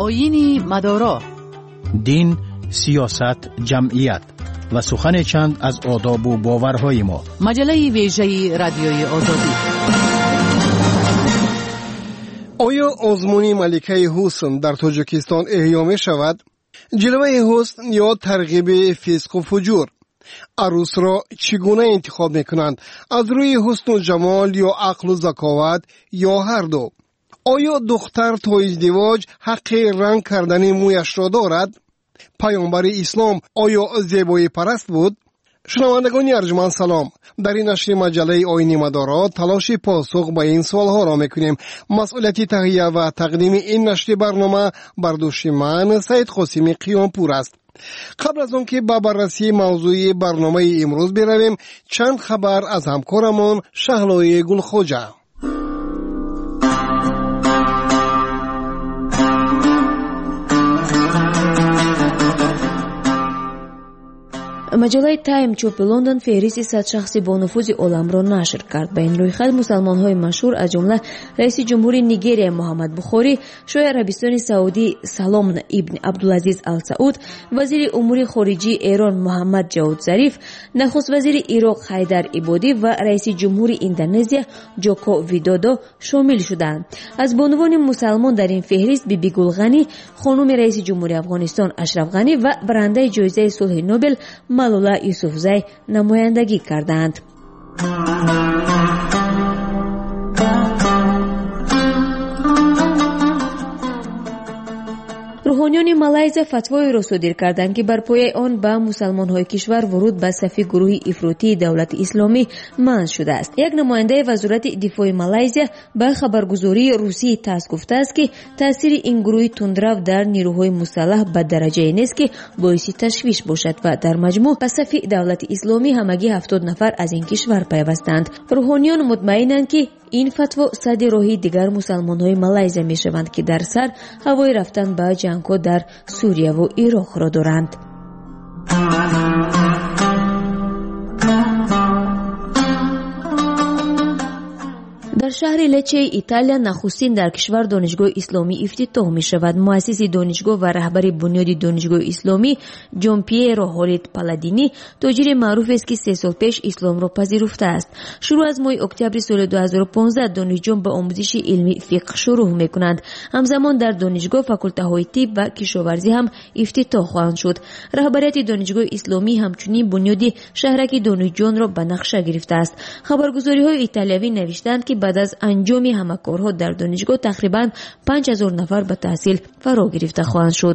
آیین مدارا، دین، سیاست، جمعیت و سخن چند از آداب و باورهای ما. مجله ویژه رادیوی آزادی. آیا آزمون ملکه حسن در تاجیکستان احیا می شود؟ جلوه حسن یا ترغیب فسق و فجور؟ عروس را چگونه انتخاب می کنند؟ از روی حسن و جمال یا عقل و ذکاوت یا هر دو؟ آیا دختر تا ازدواج حق رنگ کردن مویش را دارد؟ پیامبر اسلام آیا زیبایی پرست بود؟ شنوندگان ارجمند سلام. در این نشر مجله آیین مدارا تلاش پاسخ به این سوالها را میکنیم. مسئولیت تهیه و تقدیم این نشر برنامه بر دوش من سید قاسمی قیامپور است. قبل از آن که به بررسی موضوع برنامه امروز برویم، چند خبر از همکارمان شهلای گلخوجه. маҷаллаи Time чопи Лондон феҳристи 100 шахси бонуфузи оламро нашр кард. ба ин рӯйхат мусалмонҳои машҳур аз ҷумла раиси ҷумҳури Нигерия Муҳаммад Бухорӣ, шоҳи Арабистони Саудӣ Салом ибн Абдулазиз Ал-Сауд, вазири умури хориҷии Эрон Муҳаммад Ҷавод Зариф, нахуст вазири Ироқ Ҳайдар Ибодӣ ва раиси ҷумҳури Индонезия Ҷоко Видодо шомил шуданд. аз бонувони мусалмон дар ин феҳрист Биби Гулғанӣ, хонуми раиси ҷумҳури Афғонистон Ашраф Ғанӣ ва барандаи ҷоизаи сулҳи Нобел Малола Юсуфзай намояндагӣ карданд. рӯҳониёни Малайзия фатвоеро содир карданд, ки бар пояи он ба мусалмонҳои кишвар вуруд ба сафи гурӯҳи ифротии давлати исломӣ манъ шудааст. як намояндаи вазорати дифои Малайзия ба хабаргузории русии ТАСС гуфтааст, ки таъсири ин гурӯҳи тундрав дар нирӯҳои мусаллаҳ ба дараҷае нест, ки боиси ташвиш бошад ва дар маҷмӯъ ба сафи давлати исломӣ ҳамагӣ 70 нафар аз ин кишвар пайвастанд. рӯҳониён мутмаинанд, ки ин фатво садди роҳи дигар мусалмонҳои Малайзия мешаванд, ки дар сар ҳавои рафтан ба ҷангҳо дар Сурияву Ироқро доранд. дар шаҳри Лечеи Италия нахустин дар кишвар донишгоҳи исломӣ ифтитоҳ мешавад. муассиси донишгоҳ ва раҳбари бунёди донишгоҳи исломӣ Ҷон Пьеро Ҳолит Паладини тоҷири маъруфест, ки 3 сол пеш исломро пазируфтааст. шурӯъ аз моҳи октябри соли 2015 донишҷӯён ба омӯзиши илми фиқҳ шурӯъ мекунанд. ҳамзамон дар донишгоҳ факултаҳои тиб ва кишоварзӣ ҳам ифтитоҳ хоҳанд шуд. раҳбарияти донишгоҳи исломӣ ҳамчунин бунёди шаҳраки донишҷӯёнро ба нақша гирифтааст. хабаргузориҳои италиявӣ навиштанд, ки баъд аз анҷоми ҳама корҳо дар донишгоҳ тақрибан 5000 нафар ба таҳсил фаро гирифта хоҳанд шуд.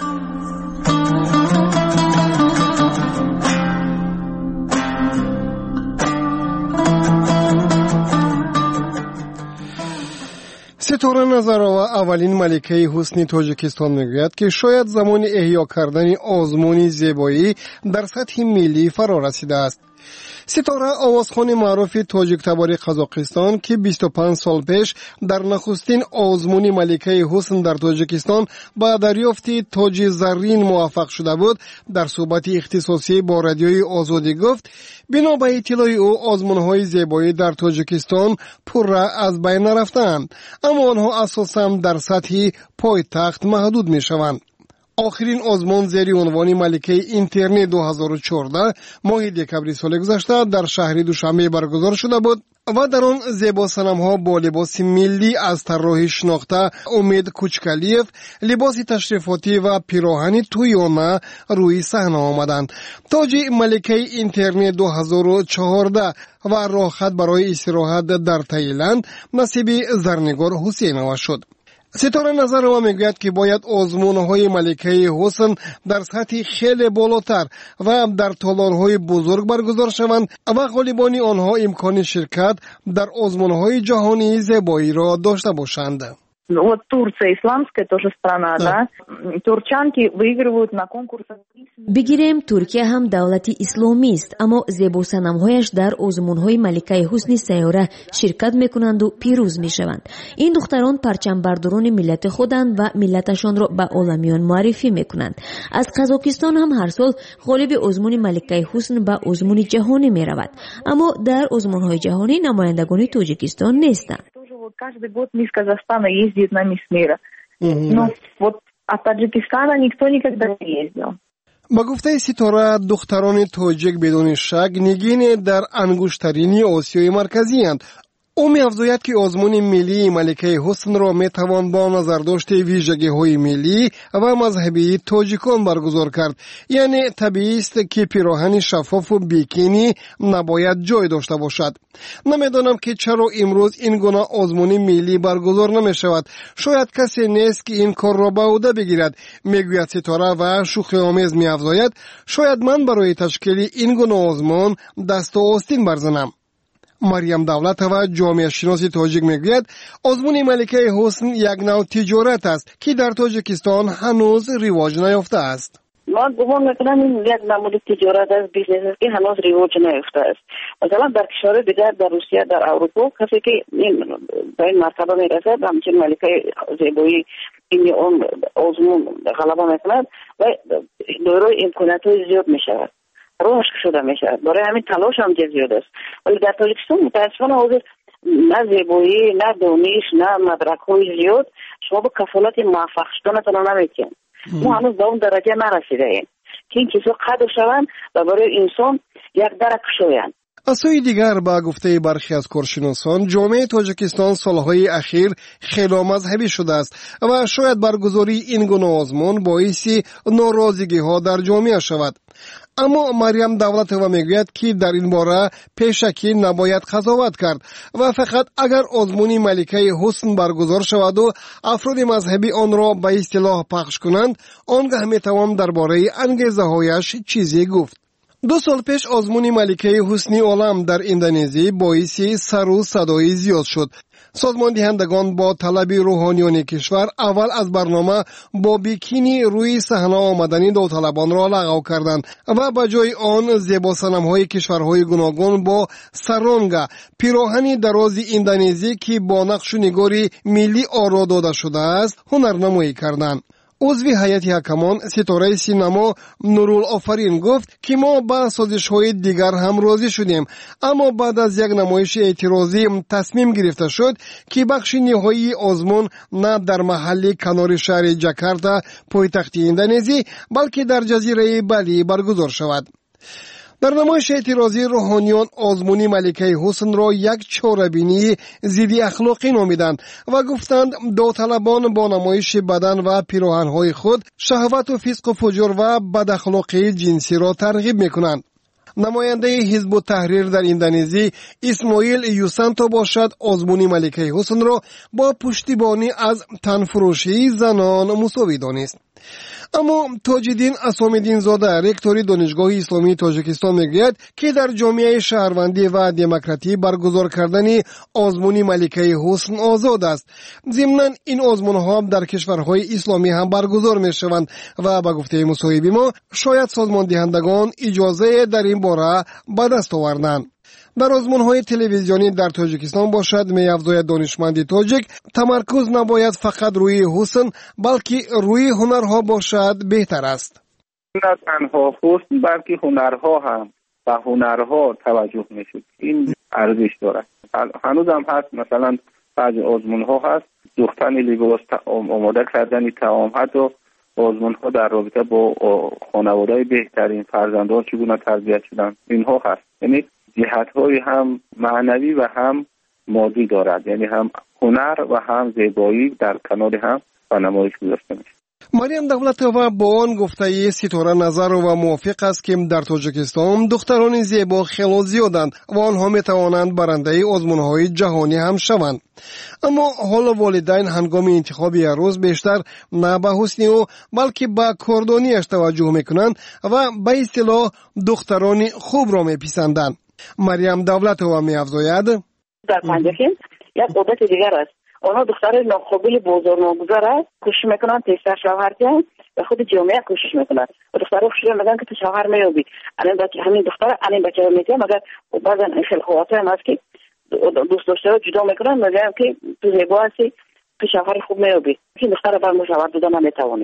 ситора Назарова, аввалин маликаи ҳусни Тоҷикистон, мегӯяд, ки шояд замони эҳё кардани озмуни зебоӣ дар сатҳи миллӣ фаро расидааст. ситора овозхони маъруфи тоҷиктабори Қазоқистон, ки 25 сол пеш дар нахустин озмуни маликаи ҳусн дар Тоҷикистон ба дарёфти тоҷи заррин муваффақ шуда буд, дар суҳбати ихтисосӣ бо радиои Озодӣ гуфт, бино ба иттилои ӯ озмунҳои зебоӣ дар Тоҷикистон пурра аз байн нарафтаанд, аммо онҳо асосан дар сатҳи пойтахт маҳдуд мешаванд. آخرین آزمون زیر عنوان ملکه اینترنت 2014 ماه دکبر سال گذشته در شهر دوشنبه برگزار شده بود و در آن زیبا صنم‌ها با لباس ملی از طراحی شناخته امید کوچکلیف لباس تشریفاتی و پیراهن تویانه روی صحنه آمدند. تاج ملکه اینترنت 2014 و راهخط برای استراحت در تایلند نصیب زرنگار حسینова شد. ситора Назарова мегӯяд, ки бояд озмунҳои маликаи ҳусн дар сатҳи хеле болотар ва дар толорҳои бузург баргузор шаванд ва ғолибони онҳо имкони ширкат дар озмунҳои ҷаҳонии зебоиро дошта бошанд. Вот Турция исламская тоже страна, да? Турчанки выигрывают на конкурсах. бигирем Туркия ҳам давлати исломист, аммо зебосанамҳояш дар озмунҳои маликаи ҳусни сайёра ширкат мекунанду пирӯз мешаванд. ин духтарон парчамбардорони миллати худанд ва миллаташонро ба оламиён муаррифӣ мекунанд. аз Қазоқистон ҳам ҳар сол ғолиби озмуни маликаи ҳусн ба озмуни ҷаҳонӣ меравад, аммо дар озмунҳои ҷаҳонӣ намояндагони Тоҷикистон нестанд. Каждый год мисс Казахстана ездит на мисс мира. Но вот от Таджикистана никто никогда не ездил. با گفته ستاره دختران تاجیک بدون شک نگین در انگشترین آسیای مرکزی اند. او می‌افزاید که آزمون ملی ملکه حسن را می‌توان با نظرداشت ویژگی‌های ملی و مذهبی تاجیکان برگزار کرد. یعنی طبیعی است که پیراهن شفاف و بیکینی نباید جای داشته باشد. نمی‌دانم که چرا امروز این گونه آزمون ملی برگزار نمی‌شود. شاید کسی نیست که این کار را به عهده بگیرد. میگوید ستاره و شوخی‌آمیز می‌افزاید شاید من برای تشکیل این گونه آزمون دست و آستین برزنم. مریم دولتова جامعه شناس تاجیک میگوید آزمون ملکه حسن یک نوع تجارت است که در تاجیکستان هنوز رواج نیافته است. من گمان میکنم این یک نمود تجارت است، بیزنس است که هنوز رواج نیافته است. مثلا در کشور دیگر، در روسیه، در اروپا کسی که به این مرتبه میرسد همچنین ملکه زیبایی این آزمون غلبه میکند و دارای امکانات‌های زیاد میشود، رشد شده میشود. برای همین تلاش هم زیاد است. ولی در تاجیکستان متاسفانه حاضر نه زیبایی، نه دانش، نه مدرک‌های زیاد شما با کفالت موفق شدنتان نمیتونید. ما هنوز به اون درجه نرسیده ایم که این چیزا قدر شوند و برای انسان یک در کشویند. از سوی دیگر با گفته برخی از کارشناسان جامعه تاجیکستان سالهای اخیر خیلی مذهبی شده است و شاید برگزاری این گونه آزمون باعث ناراضگی ها در جامعه شود. اما مریم دولتova میگوید که در این باره پیشکی نباید قضاوت کرد و فقط اگر آزمون ملکه حسن برگزار شود و افراد مذهبی آن را به اصطلاح پخش کنند آنگاه میتوان درباره انگیزه هایش چیزی گفت. 2 سال پیش آزمون ملکه حسنی عالم در اندونزی باعث سر و صدای زیاد شد. سازمان دهندگان با طلب روحانیان کشور اول از برنامه با بیکینی روی صحنه آمدنی داوطلبان را لغو کردند و به جای آن زیبا صنم‌های کشورهای گوناگون با سرانگا پیراهنی دراز اندونزی که با نقش و نگار ملی آرا داده شده است هنرنمایی کردند. عضو هیئت حکمان ستاره سینما نورالآفرین گفت که ما با سازش‌های دیگر هم راضی شدیم، اما بعد از یک نمایش اعتراضی تصمیم گرفته شد که بخش نهایی آزمون نه در محل کنار شهر جاکارتا پایتخت اندونزی بلکه در جزیره بالی برگزار شود. در نمایش اعتراضی روحانیان آزمون ملکه حسن را یک چاره‌بینی ضد اخلاقی نامیدند و گفتند داوطلبان با نمایش بدن و پیراهن‌های خود شهوت و فسق و فجور و بداخلاقی جنسی را ترغیب می‌کنند. نماینده حزب التحریر در اندونزی اسماعیل یوسانتو باشد آزمون ملکه حسن را با پشتیبانی از تنفروشی زنان مساوی دانست. اما تاج‌الدین اسام‌الدین زاده رکتور دانشگاه اسلامی تاجیکستان میگوید که در جامعه شهروندی و دموکراتی برگزار کردن آزمون ملکه حسن آزاد است. ضمناً این آزمون‌ها در کشورهای اسلامی هم برگزار می‌شوند و به گفته مصاحبه ما شاید سازمان دهندگان اجازه در این باره به دست آوردند. در آزمون‌های تلویزیونی در تاجیکستان باشد می‌افزاید دانشمند تاجیک تمرکز نباید فقط روی حسن بلکه روی هنرها باشد بهتر است. نه تنها حسن بلکه هنرها هم و هنرها توجه می‌شود. این ارزش دارد. هنوز هم هست، مثلا بعضی آزمون‌ها هست دختن لباس آماده کردن طعام، حتی آزمون‌ها در رابطه با خانواده بهترین فرزندان چگونه تربیت شدن اینها هست. یعنی جهت‌های هم معنوی و هم مادی دارد، یعنی هم هنر و هم زیبایی در کنار هم و نمایش گذاشته میشه. مریم دولتova با آن گفته ستاره نظر و موافق است که در تاجیکستان دختران زیبا خیلی زیادند و آنها میتوانند برنده آزمون‌های جهانی هم شوند. اما حالا والدین هنگام انتخاب عروس بیشتر نه به حسن او بلکه به کاردانیش توجه میکنند و به اصطلاح دختران خوب را میپسندند. مریم دولتova می‌افزاید در پنجه‌خیل یک عادت دیگر است. آنها دختر ناقابل بازار ناگذار است، کوشش میکنند تیسر شوهر کنند و خود جامعه کوشش میکنند و دخترها خوشش میگن که تو شوهر میابی. همین دختر الان بچه ها میگن مگر بعضا خیلی خواهر هم هست که دوست داشته رو جدا میکنن میگن که تو زیبا هستی تو شوهر خوب میابی. این دختر بر مشاور دادن نمیتوانید.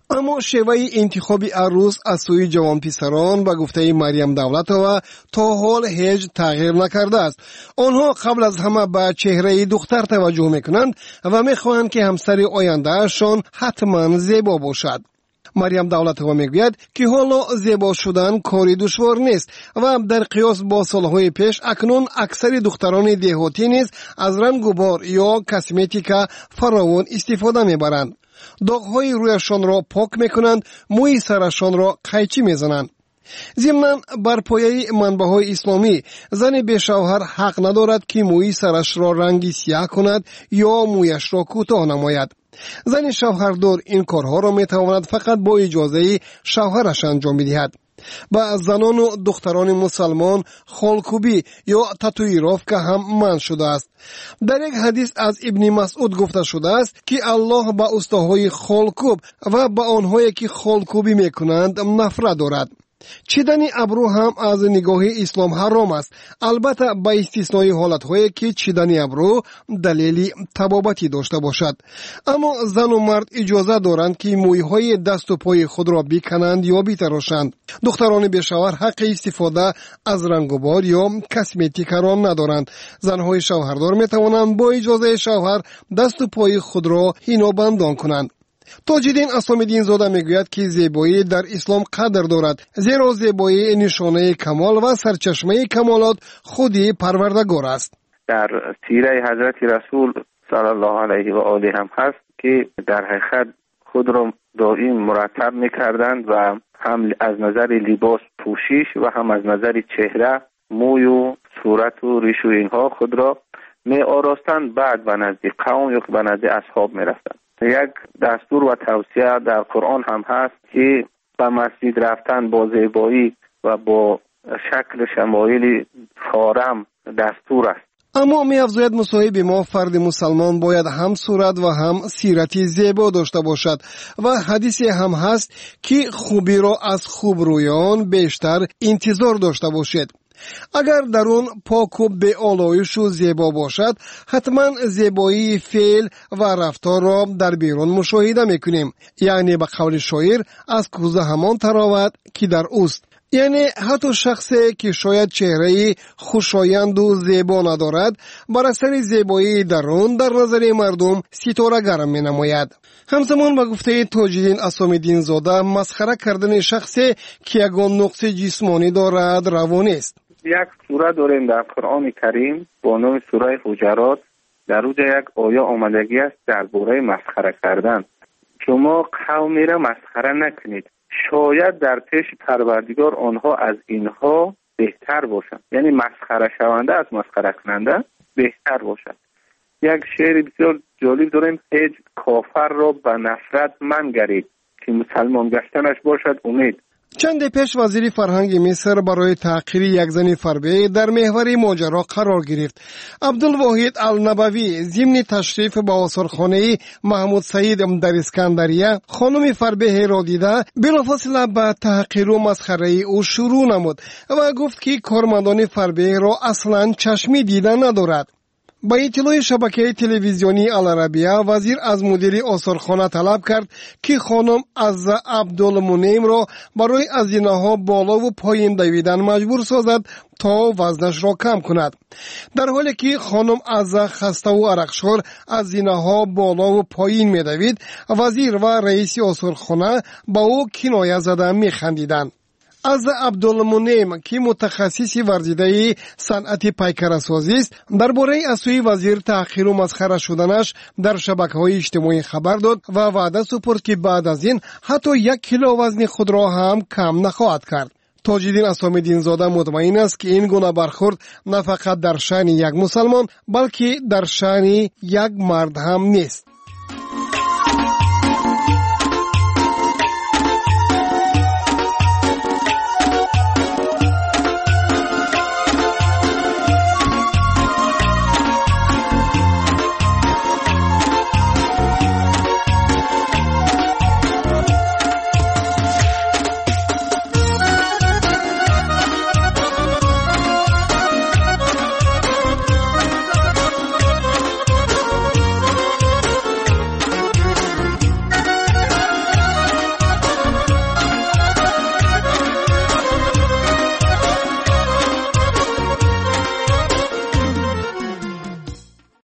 اما شیوه انتخاب عروس از سوی جوان پسران به گفته مریم دولتова تا حال هیچ تغییر نکرده است. آنها قبل از همه به چهره دختر توجه میکنند و میخواهند که همسر آیندهشان حتما زیبا باشد. مریم دولتова میگوید که حالا زیبا شدن کاری دشوار نیست و در قیاس با سالهای پیش اکنون اکثر دختران دهاتی نیز از رنگ و بار یا کسمتیکا فراوان استفاده میبرند. داغ‌های رویشان را پاک میکنند، موی سرشان را قیچی میزنند. ضمناً بر پایه منبع‌های اسلامی زن به شوهر حق ندارد که موی سرش را رنگی سیاه کند یا مویش را کوتاه نماید. زن شوهردار این کارها را میتواند فقط با اجازه شوهرش انجام بدهد. با زنان و دختران مسلمان خالکوبی یا تاتویروفکا هم منع شده است. در یک حدیث از ابن مسعود گفته شده است که الله با استاهای خالکوب و با آنهایی که خالکوبی میکنند نفرت دارد. چیدن ابرو هم از نگاه اسلام حرام است، البته با استثنای حالت‌هایی که چیدن ابرو دلیل طبابتی داشته باشد. اما زن و مرد اجازه دارند که مویهای دست و پای خود را بکنند یا بتراشند. دختران بیشوهر حق استفاده از رنگ و بار یا کسمتیک را ندارند. زنهای شوهردار میتوانند با اجازه شوهر دست و پای خود را حنابندان کنند. تاج‌الدین اسلام‌الدین زاده میگوید که زیبایی در اسلام قدر دارد، زیرا زیبایی نشانه کمال و سرچشمه کمالات خودی پروردگار است. در سیره حضرت رسول صلی الله علیه و آله هم هست که در حقیقت خود را دائم مرتب میکردند و هم از نظر لباس پوشش و هم از نظر چهره، موی و صورت و ریش و اینها خود را می آراستند. بعد به نزد قوم یا به نزد اصحاب می رفتند. یک دستور و توصیه در قرآن هم هست که به مسجد رفتن با زیبایی و با شکل شمایل فارم دستور است. اما می افزاید مصاحب ما فرد مسلمان باید هم صورت و هم سیرتی زیبا داشته باشد و حدیثی هم هست که خوبی را از خوبرویان بیشتر انتظار داشته باشید. اگر درون پاک و به آلایش و زیبا باشد، حتما زیبایی فعل و رفتار را در بیرون مشاهده میکنیم. یعنی به قول شاعر از کوزه همان تراوت که در اوست. یعنی حتی شخصی که شاید چهره خوشایند و زیبا ندارد، بر اثر زیبایی درون در نظر مردم ستاره گرم می نماید. همزمان با گفته تاج‌الدین اسلام‌الدین زاده، مسخره کردن شخصی که یگان نقص جسمانی دارد روانی است. یک سوره داریم در قرآن کریم با نام سوره حجرات. در اونجا یک آیه آمدگی است درباره مسخره کردن. شما قومی را مسخره نکنید، شاید در پیش پروردگار آنها از اینها بهتر باشند. یعنی مسخره شونده از مسخره کننده بهتر باشد. یک شعر بسیار جالب داریم: هیچ کافر را به نفرت منگرید که مسلمان گشتنش باشد امید. چند پیش وزیر فرهنگ مصر برای تحقیر یک زن فربه در محور ماجرا قرار گرفت. عبدالواحد النبوی ضمن تشریف به آثارخانه محمود سعید در اسکندریه خانم فربه را دیده بلافاصله به تحقیر و مسخره او شروع نمود و گفت که کارمندان فربه را اصلا چشمی دیده ندارد. با اطلاع شبکه تلویزیونی العربیه، وزیر از مدیر آثارخانه طلب کرد که خانم عزه عبدالمنعم را برای از زینه‌ها بالا و پایین دویدن مجبور سازد تا وزنش را کم کند. در حالی که خانم عزه خسته و عرقشار از زینه‌ها بالا و پایین می‌دوید، وزیر و رئیس آثارخانه با او کنایه زده می‌خندیدند. از عبدالمنعم که متخصص ورزیده صنعت پیکرسازی است، درباره از سوی وزیر تحقیر و مسخره شدنش در شبکه‌های اجتماعی خبر داد و وعده سپرد که بعد از این حتی 1 کیلو وزن خود را هم کم نخواهد کرد. تاج‌الدین اسلام‌الدین زاده مطمئن است که این گونه برخورد نه فقط در شأن یک مسلمان بلکه در شأن یک مرد هم نیست.